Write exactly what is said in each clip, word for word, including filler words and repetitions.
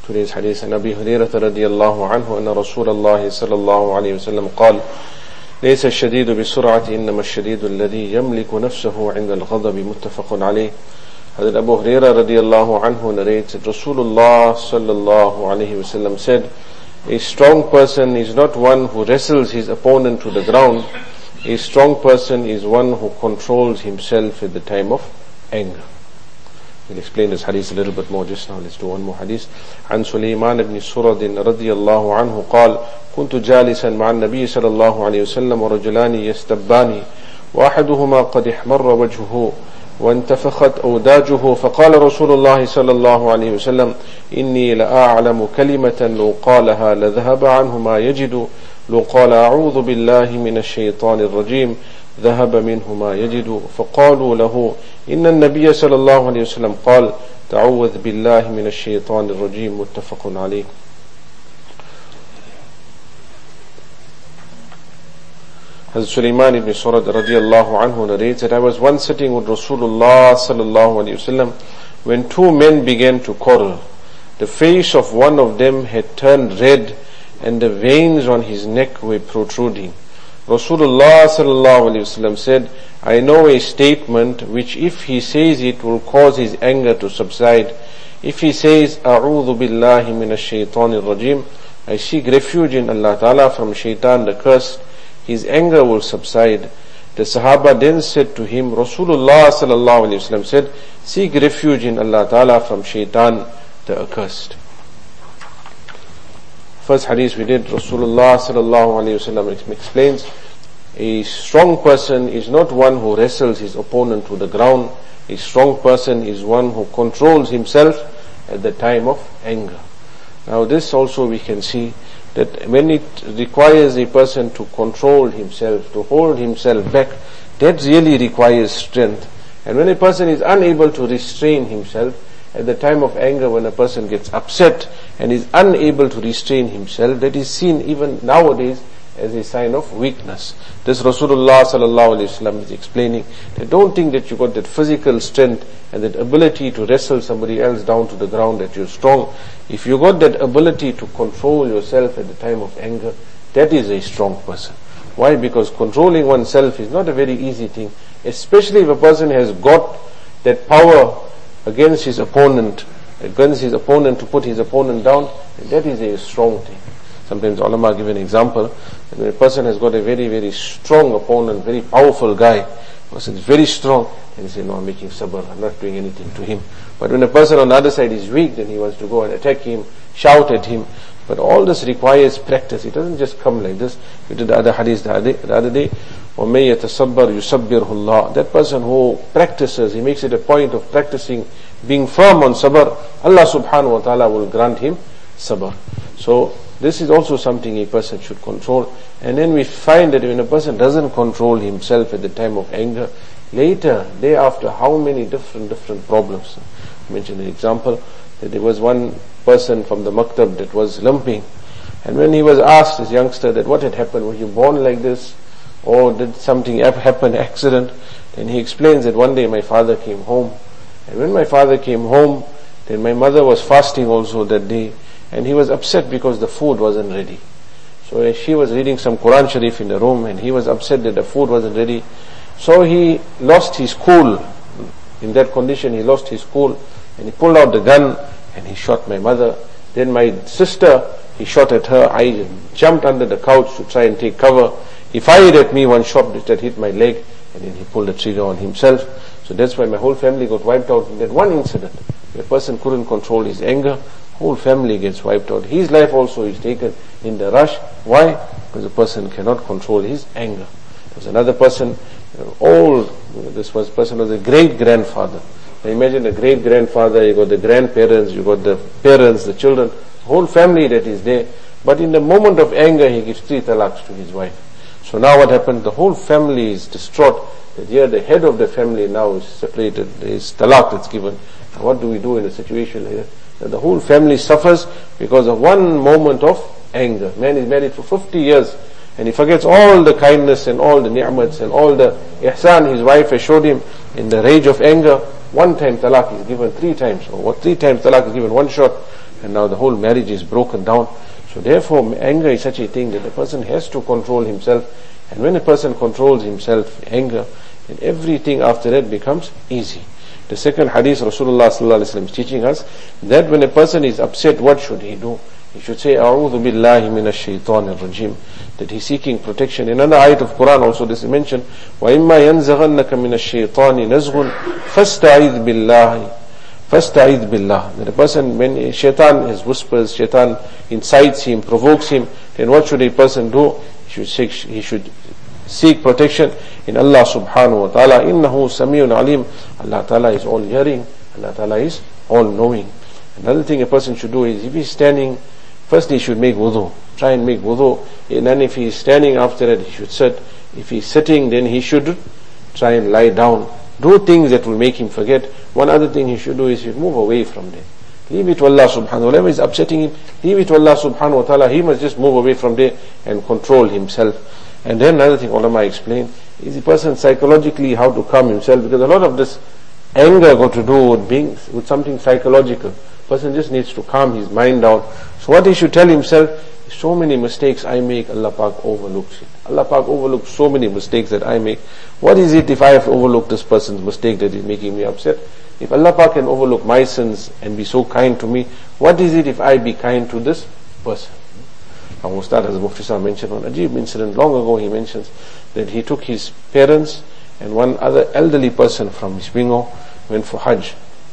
Today's hadith an Abi Hurairah radiyallahu anhu anna Rasulullah sallallahu alayhi wa sallam قال ليس الشديد بسرعة إنما الشديد الذي يملك نفسه عند الغضب متفق عليه. Hazrat Abu Hurairah radiyallahu anhu narrates that Rasulullah sallallahu alayhi wa sallam said, a strong person is not one who wrestles his opponent to the ground. A strong person is one who controls himself at the time of anger. We'll explain this hadith a little bit more just now. Let's do one more hadith. عن سليمان بن سرد رضي الله عنه قال كنت جالسا مع النبي صلى الله عليه وسلم ورجلان يستبان وأحدهما قد احمر وجهه وانتفخت أوداجه فقال رسول الله صلى الله عليه وسلم إني لأعلم كلمة لو قالها لذهب عنه ما يجد لو قال أعوذ بالله من الشيطان الرجيم ذهب منه ما يجد فقالوا له إن النبي صلى الله عليه وسلم قال تعوذ بالله من الشيطان الرجيم متفق عليه. Hazrat Sulaiman ibn Surad radiyallahu anhu narrates that I was once sitting with Rasulullah sallallahu alayhi wasallam when two men began to quarrel. The face of one of them had turned red and the veins on his neck were protruding. Rasulullah sallallahu alayhi wasallam said, I know a statement which if he says it will cause his anger to subside. If he says, A'udhu billahi minash shaitanir rajim, I seek refuge in Allah Ta'ala from shaitan the cursed, his anger will subside. The Sahaba then said to him, Rasulullah sallallahu alayhi wasallam said, seek refuge in Allah Ta'ala from shaitan the accursed. First hadith we did, Rasulullah sallallahu alayhi wasallam explains, a strong person is not one who wrestles his opponent to the ground. A strong person is one who controls himself at the time of anger. Now this also we can see that when it requires a person to control himself, to hold himself back, that really requires strength. And when a person is unable to restrain himself, at the time of anger, when a person gets upset and is unable to restrain himself, that is seen even nowadays as a sign of weakness. This Rasulullah sallallahu alaihi wasallam is explaining that don't think that you got that physical strength and that ability to wrestle somebody else down to the ground, that you're strong. If you got that ability to control yourself at the time of anger, that is a strong person. Why? Because controlling oneself is not a very easy thing, especially if a person has got that power against his opponent, against his opponent to put his opponent down, and that is a strong thing. Sometimes ulama give an example, that when a person has got a very, very strong opponent, very powerful guy, the person is very strong, and he says, no, I'm making sabr, I'm not doing anything to him. But when a person on the other side is weak, then he wants to go and attack him, shout at him. But all this requires practice. It doesn't just come like this. We did the other hadith the other, the other day. وَمَن يَتَصَبَّرْ يُصَبِّرْهُ اللَّهُ. That person who practices, he makes it a point of practicing, being firm on sabr, Allah subhanahu wa ta'ala will grant him sabr. So this is also something a person should control. And then we find that when a person doesn't control himself at the time of anger, later, day after, how many different, different problems. I mentioned an example that there was one person from the maktab that was limping. And when he was asked, this youngster, that what had happened, were you born like this? Or did something happen, accident? Then he explains that one day my father came home. And when my father came home, then my mother was fasting also that day. And he was upset because the food wasn't ready. So she was reading some Quran Sharif in the room and he was upset that the food wasn't ready. So he lost his cool. In that condition he lost his cool and he pulled out the gun and he shot my mother. Then my sister, he shot at her. I jumped under the couch to try and take cover. He fired at me one shot that hit my leg and then he pulled the trigger on himself. So that's why my whole family got wiped out in that one incident. A person couldn't control his anger, whole family gets wiped out. His life also is taken in the rush. Why? Because the person cannot control his anger. There was another person, old, this was person was a great-grandfather. Now imagine a great-grandfather, you got the grandparents, you got the parents, the children, the whole family that is there. But in the moment of anger, he gives three talaqs to his wife. So now what happened? The whole family is distraught. That here the head of the family now is separated. There is talaq that's given. And what do we do in a situation like that? That the whole family suffers because of one moment of anger. Man is married for fifty years and he forgets all the kindness and all the ni'mats and all the ihsan his wife has showed him. In the rage of anger, one time talaq is given three times, or what three times talaq is given one shot, and now the whole marriage is broken down. So therefore, anger is such a thing that the person has to control himself, and when a person controls himself, anger, then everything after that becomes easy. The second hadith, Rasulullah sallallahu alaihi wasallam is teaching us that when a person is upset, what should he do? He should say, A'udhu billahi minash shaitanir rajim, that he's seeking protection. In another ayat of Quran also this is mentioned, وَإِمَّا يَنزَغَنَّكَ مِنَ الشَّيْطَانِ نَزْغٌ فَاسْتَعِذْ بِاللَّهِ فَاسْتَعِذْ بِاللَّهِ. That a person, when shaitan has whispers, shaitan incites him, provokes him, then what should a person do? He should seek, he should seek protection in Allah subhanahu wa ta'ala. Innahu samiyun alim. Allah ta'ala is all hearing, Allah ta'ala is all knowing. Another thing a person should do is, if he's standing, first he should make wudu. Try and make wudu. And then if he's standing, after that he should sit. If he's sitting, then he should try and lie down. Do things that will make him forget. One other thing he should do is he should move away from there. Leave it to Allah subhanahu wa ta'ala. Whatever is upsetting him, leave it to Allah subhanahu wa ta'ala. He must just move away from there and control himself. And then another thing ulama explain is the person psychologically how to calm himself, because a lot of this anger got to do with being with something psychological. Person just needs to calm his mind down. So what he should tell himself, so many mistakes I make, Allah Pak overlooks it. Allah Pak overlooks so many mistakes that I make. What is it if I have overlooked this person's mistake that is making me upset? If Allah Pak can overlook my sins and be so kind to me, what is it if I be kind to this person? Our Ustad, as Mufti Sahib mentioned on Ajib incident long ago, he mentions that he took his parents and one other elderly person from Isbingo, went for Hajj.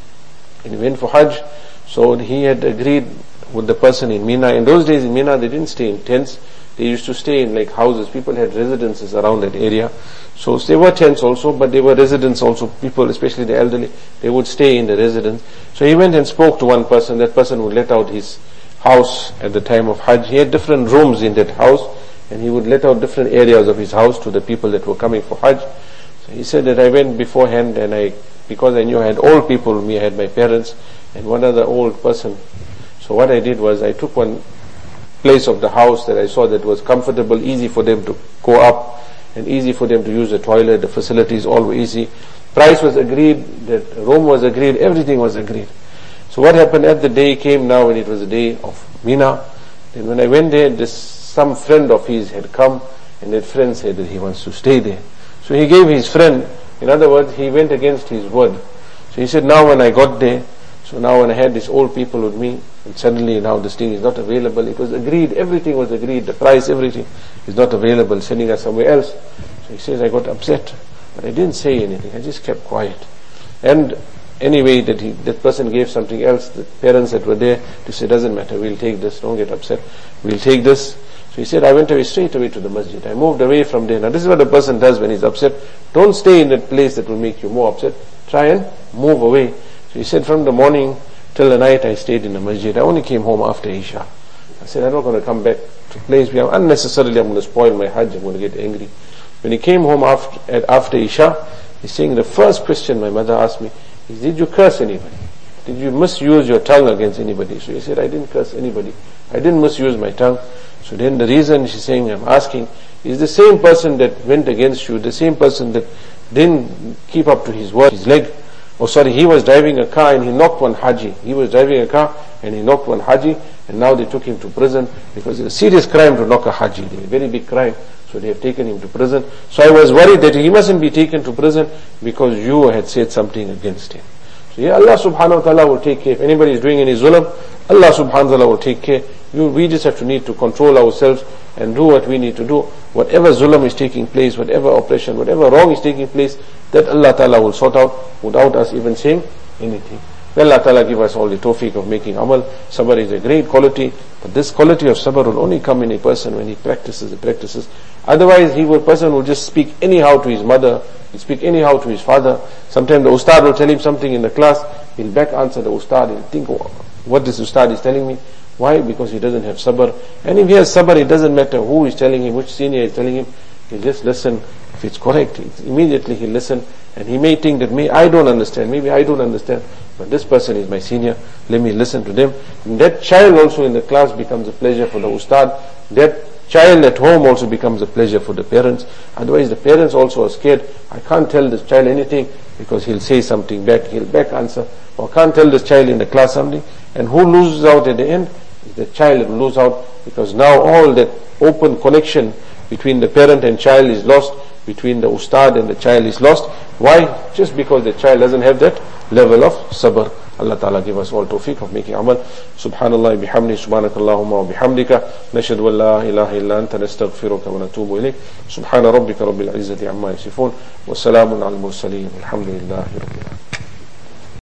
And he went for Hajj, so he had agreed with the person in Mina. In those days in Mina, they didn't stay in tents. They used to stay in like houses. People had residences around that area. So there were tents also, but they were residents also. People, especially the elderly, they would stay in the residence. So he went and spoke to one person. That person would let out his house at the time of Hajj. He had different rooms in that house, and he would let out different areas of his house to the people that were coming for Hajj. So he said that I went beforehand, and I, because I knew I had old people with me, I had my parents and one other old person. So what I did was I took one place of the house that I saw that was comfortable, easy for them to go up, and easy for them to use the toilet, the facilities all were easy. Price was agreed, that room was agreed, everything was agreed. So what happened as the day came now, and it was the day of Mina, then when I went there, this some friend of his had come, and that friend said that he wants to stay there. So he gave his friend, in other words, he went against his word. So he said, now when I got there, so now when I had these old people with me, and suddenly now this thing is not available, it was agreed, everything was agreed, the price, everything is not available, sending us somewhere else. So he says, I got upset, but I didn't say anything, I just kept quiet. And anyway, that he, that person gave something else, the parents that were there, they said, doesn't matter, we'll take this, don't get upset, we'll take this. So he said, I went away straight away to the masjid, I moved away from there. Now this is what a person does when he's upset. Don't stay in that place that will make you more upset, try and move away. So he said, from the morning till the night I stayed in the masjid. I only came home after Isha. I said, I'm not going to come back to place where unnecessarily I'm going to spoil my Hajj, I'm going to get angry. When he came home after, after Isha, he's saying, the first question my mother asked me is, did you curse anybody? Did you misuse your tongue against anybody? So he said, I didn't curse anybody, I didn't misuse my tongue. So then the reason she's saying, I'm asking, is the same person that went against you, the same person that didn't keep up to his word, his leg, oh sorry, he was driving a car and he knocked one Haji. He was driving a car and he knocked one Haji, and now they took him to prison because it's a serious crime to knock a Haji, a very big crime. So they have taken him to prison. So I was worried that he mustn't be taken to prison because you had said something against him. So yeah, Allah subhanahu wa ta'ala will take care. If anybody is doing any zulm, Allah subhanahu wa ta'ala will take care. You, we just have to need to control ourselves and do what we need to do. Whatever zulm is taking place, whatever oppression, whatever wrong is taking place, that Allah ta'ala will sort out without us even saying anything. May Allah ta'ala give us all the tawfiq of making amal. Sabr is a great quality, but this quality of sabr will only come in a person when he practices, he practices. Otherwise, he will, person will just speak anyhow to his mother, he'll speak anyhow to his father. Sometimes the ustad will tell him something in the class, he'll back answer the ustad, he'll think, oh, what this ustad is telling me. Why? Because he doesn't have sabr. And if he has sabr, it doesn't matter who is telling him, which senior is telling him, he'll just listen. If it's correct, it's immediately he'll listen. And he may think that, may I don't understand, maybe I don't understand, but this person is my senior, let me listen to them. And that child also in the class becomes a pleasure for the ustad. That child at home also becomes a pleasure for the parents. Otherwise the parents also are scared. I can't tell this child anything because he'll say something back, he'll back answer, or can't tell this child in the class something. And who loses out at the end? The child will lose out, because now all that open connection between the parent and child is lost, between the ustad and the child is lost. Why? Just because the child doesn't have that level of sabr. Allah Ta'ala give us all tawfiq of making amal. Subhanallah bihamdi, subhanakallahumma wa bihamdika, nashhadu an la ilaha illa anta, nastaghfiruka wa natubu ilayk. Subhana rabbika rabbil izzati amma yasifun, wa salamun al mursaleen, walhamdulillahi rabbil alamin.